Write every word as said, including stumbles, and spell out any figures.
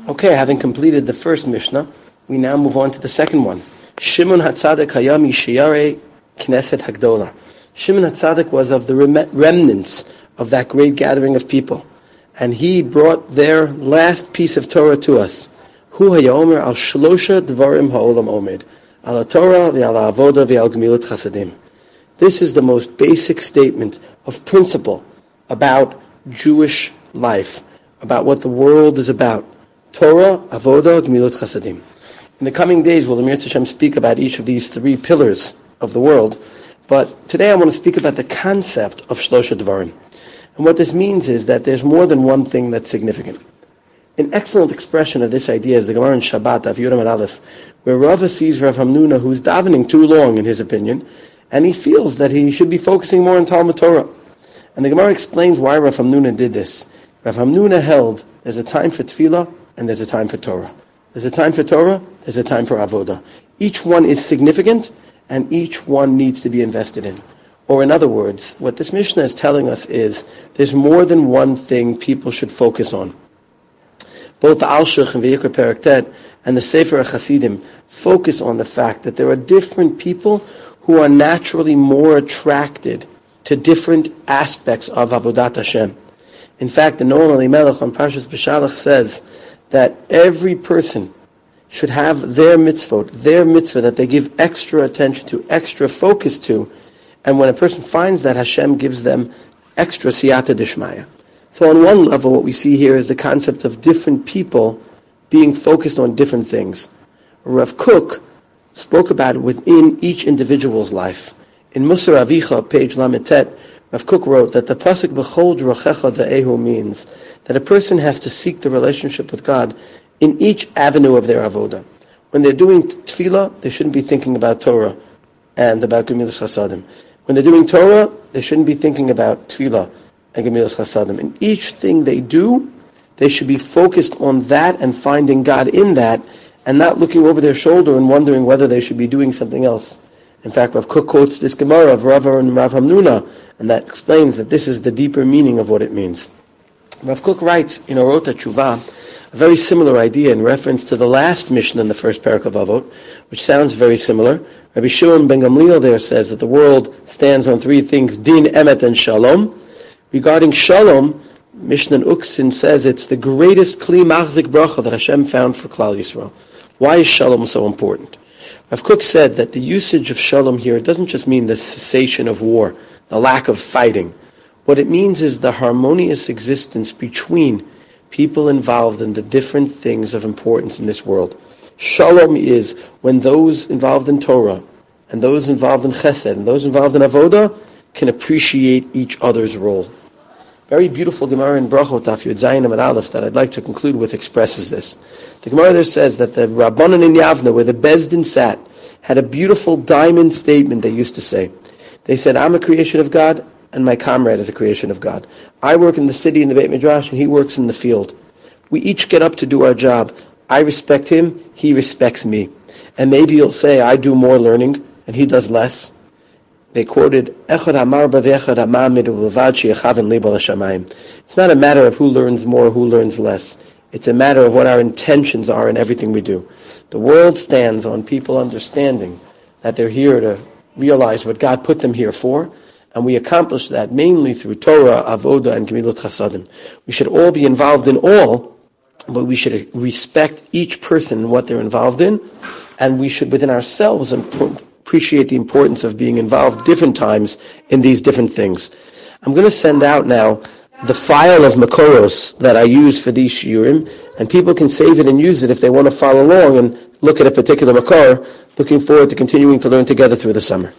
Okay, having completed the first Mishnah, we now move on to the second one. Shimon HaTzadik Hayam Yishayare Knesset Hagdola. Shimon HaTzadik was of the rem- remnants of that great gathering of people, and he brought their last piece of Torah to us. Hu Hayomer al Shlosha Dvarim Ha'olam Omed Al Torah Ve'al Avoda Ve'al Gemilut Chasadim. This is the most basic statement of principle about Jewish life, about what the world is about. Torah, Avoda, Gemilut Chasadim. In the coming days, we'll Amir Hashem speak about each of these three pillars of the world, but today I want to speak about the concept of Shlosha Dvarim. And what this means is that there's more than one thing that's significant. An excellent expression of this idea is the Gemara in Shabbat, Daf Yud Amud Aleph, where Rava sees Rav Hamnuna, who's davening too long in his opinion, and he feels that he should be focusing more on Talmud Torah. And the Gemara explains why Rav Hamnuna did this. Rav Hamnuna held there's a time for Tefillah and there's a time for Torah. There's a time for Torah, there's a time for Avodah. Each one is significant and each one needs to be invested in. Or in other words, what this Mishnah is telling us is there's more than one thing people should focus on. Both the Alshich and Vayikra Perek Tet and the Sefer HaChasidim focus on the fact that there are different people who are naturally more attracted to different aspects of Avodat Hashem. In fact, the Noam Elimelech on Parshas Beshalach says that every person should have their mitzvot, their mitzvah that they give extra attention to, extra focus to, and when a person finds that, Hashem gives them extra siyata dishmaya. So on one level, what we see here is the concept of different people being focused on different things. Rav Kook spoke about it within each individual's life. In Musar Avicha, page Lamed Tet, Rav Kook wrote that the pasuk B'chol Drachecha Da'ehu means that a person has to seek the relationship with God in each avenue of their avodah. When they're doing tefillah, they shouldn't be thinking about Torah and about Gemilas Chasadim. When they're doing Torah, they shouldn't be thinking about tefillah and Gemilas Chasadim. In each thing they do, they should be focused on that and finding God in that, and not looking over their shoulder and wondering whether they should be doing something else. In fact, Rav Kook quotes this Gemara of Rava and Rav Hamnuna, and that explains that this is the deeper meaning of what it means. Rav Kook writes in Orot HaTshuvah a very similar idea in reference to the last Mishnah in the first parak of Avot, which sounds very similar. Rabbi Shimon ben Gamliel there says that the world stands on three things: Din, Emet, and Shalom. Regarding Shalom, Mishnah Uksin says it's the greatest Kli Machzik Bracha that Hashem found for Klal Yisrael. Why is Shalom so important? Rav Kook said that the usage of Shalom here doesn't just mean the cessation of war, the lack of fighting. What it means is the harmonious existence between people involved in the different things of importance in this world. Shalom is when those involved in Torah, and those involved in Chesed, and those involved in Avodah can appreciate each other's role. Very beautiful Gemara in Brachot, Daf Yud Zayin Amud Aleph, that I'd like to conclude with expresses this. The Gemara there says that the Rabbanan in Yavna, where the Bezdin sat, had a beautiful diamond statement they used to say. They said, I'm a creation of God, and my comrade is a creation of God. I work in the city in the Beit Midrash, and he works in the field. We each get up to do our job. I respect him, he respects me. And maybe you'll say, I do more learning, and he does less. They quoted, It's not a matter of who learns more, who learns less. It's a matter of what our intentions are in everything we do. The world stands on people understanding that they're here to realize what God put them here for, and we accomplish that mainly through Torah, Avodah, and Gemilut Chasadim. We should all be involved in all, but we should respect each person and what they're involved in, and we should within ourselves appreciate the importance of being involved different times in these different things. I'm going to send out now the file of Makoros that I use for these shiurim, and people can save it and use it if they want to follow along and look at a particular Makor. Looking forward to continuing to learn together through the summer.